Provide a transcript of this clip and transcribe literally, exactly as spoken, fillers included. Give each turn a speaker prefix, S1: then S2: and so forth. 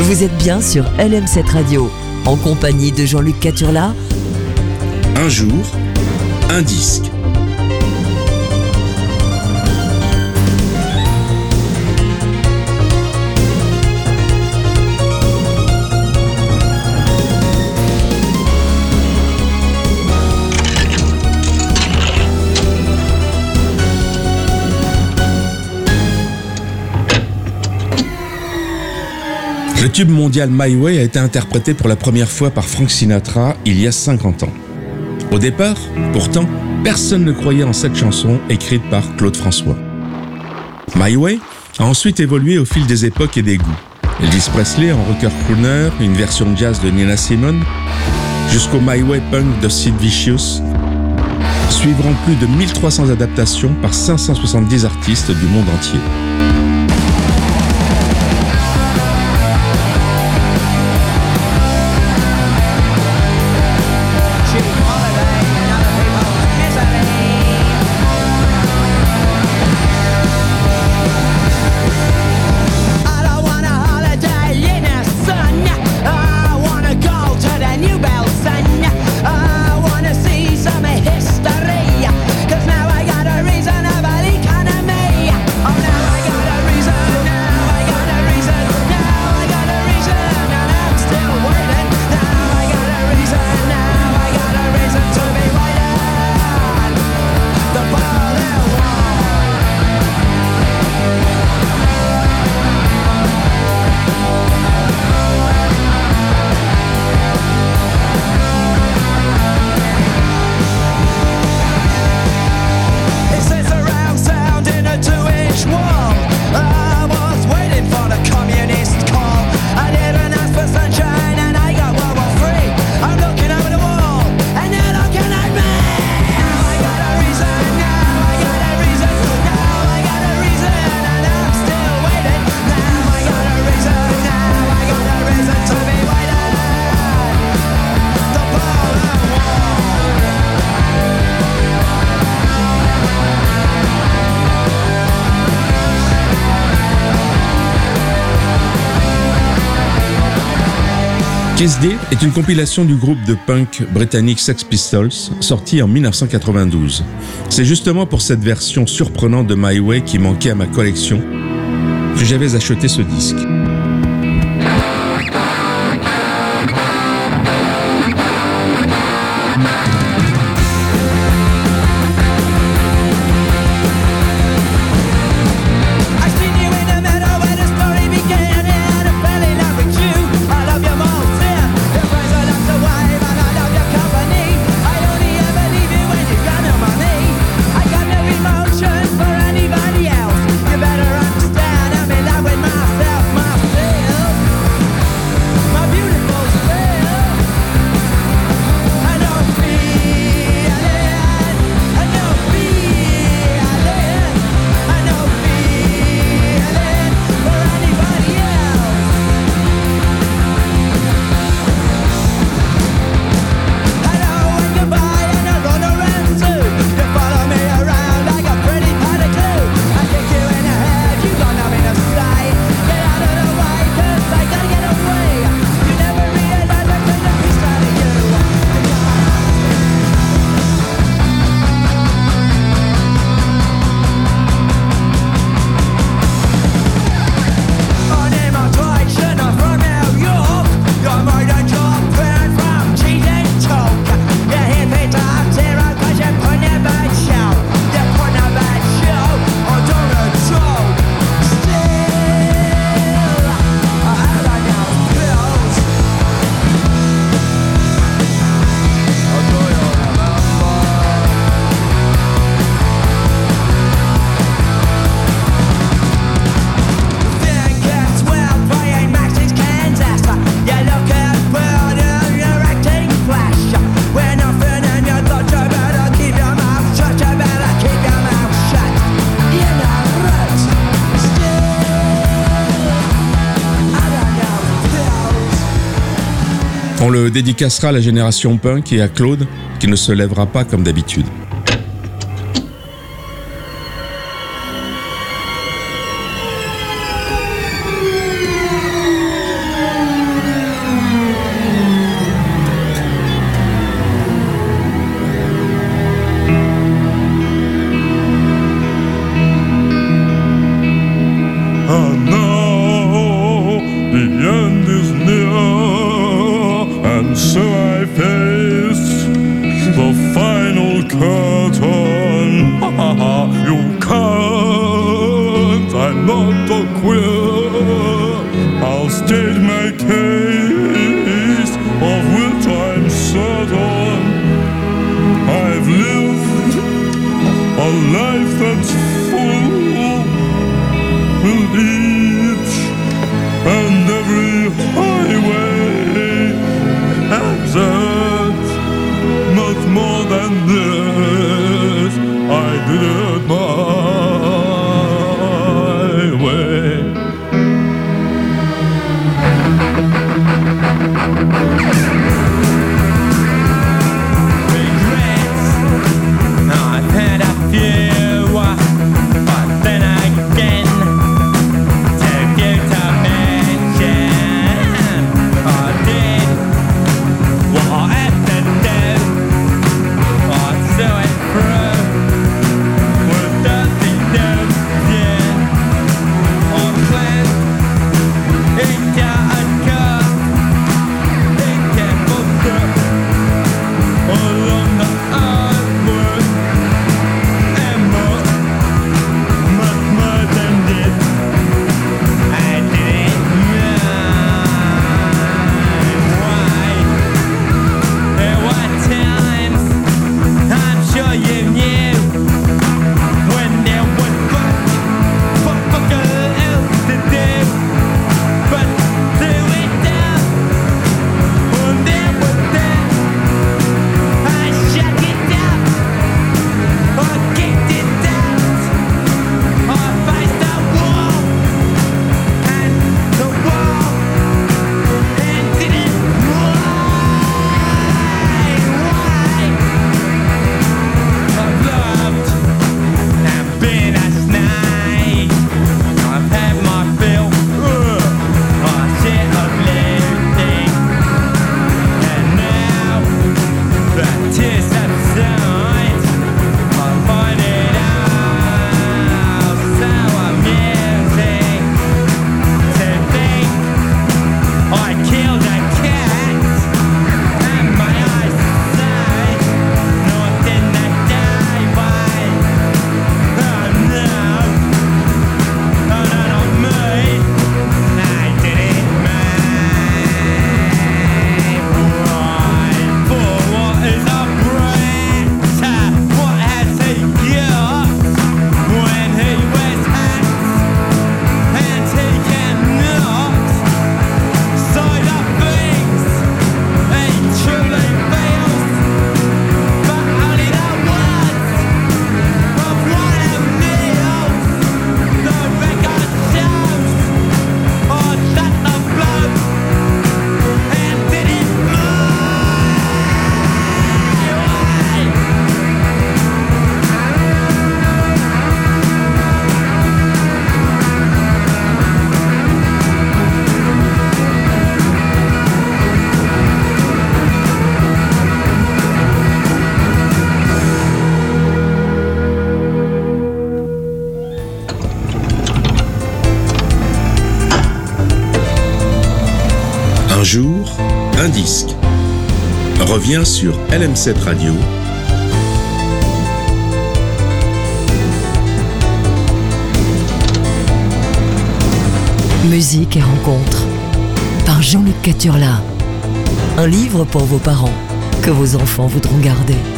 S1: Vous êtes bien sur L M sept Radio, en compagnie de Jean-Luc Caturla.
S2: Un jour, un disque. Le tube mondial My Way a été interprété pour la première fois par Frank Sinatra il y a cinquante ans. Au départ, pourtant, personne ne croyait en cette chanson écrite par Claude François. My Way a ensuite évolué au fil des époques et des goûts. Elvis Presley en rocker crooner, une version jazz de Nina Simone, jusqu'au My Way punk de Sid Vicious, suivront plus de mille trois cents adaptations par cinq cent soixante-dix artistes du monde entier. Kiss Day est une compilation du groupe de punk britannique Sex Pistols, sortie en dix-neuf cent quatre-vingt-douze. C'est justement pour cette version surprenante de My Way qui manquait à ma collection que j'avais acheté ce disque. On le dédicacera à la génération punk et à Claude, qui ne se lèvera pas comme d'habitude. Un jour, un disque revient sur L M sept Radio.
S1: Musique et rencontres par Jean-Luc Caturla. Un livre pour vos parents que vos enfants voudront garder.